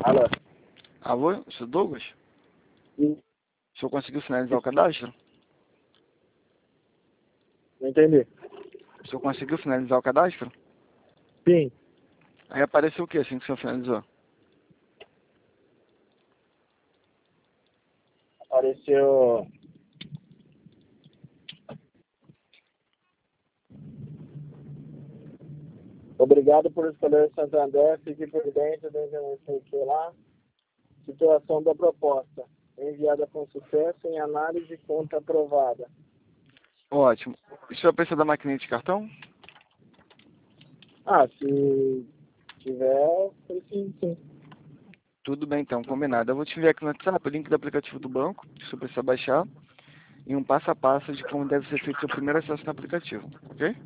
Alô? Alô, sou Douglas? Sim. O senhor conseguiu finalizar o cadastro? Não entendi. O senhor conseguiu finalizar o cadastro? Sim. Aí apareceu o que assim que o senhor finalizou? Apareceu. Obrigado por escolher o Santander. Fique por dentro do não sei o que lá. Situação da proposta. Enviada com sucesso em análise conta aprovada. Ótimo. O senhor precisa da maquininha de cartão? Ah, se tiver, sim. Tudo bem então, combinado. Eu vou te enviar aqui no WhatsApp o link do aplicativo do banco, que o senhor precisa baixar, e um passo a passo de como deve ser feito o seu primeiro acesso no aplicativo, ok?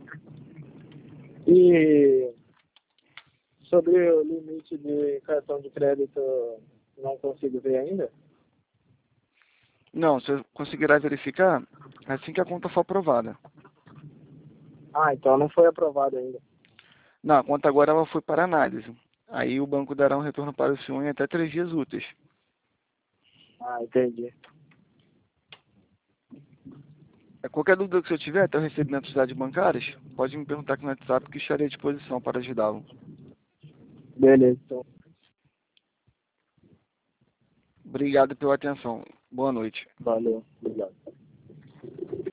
E sobre o limite de cartão de crédito, não consigo ver ainda? Não, você conseguirá verificar assim que a conta for aprovada. Ah, então não foi aprovado ainda. Não, a conta agora ela foi para análise. Aí o banco dará um retorno para o senhor em até 3 dias úteis. Ah, entendi. Qualquer dúvida que o senhor tiver até o recebimento dos dados bancários, pode me perguntar aqui no WhatsApp que estarei à disposição para ajudá-lo. Beleza, então. Obrigado pela atenção. Boa noite. Valeu. Obrigado.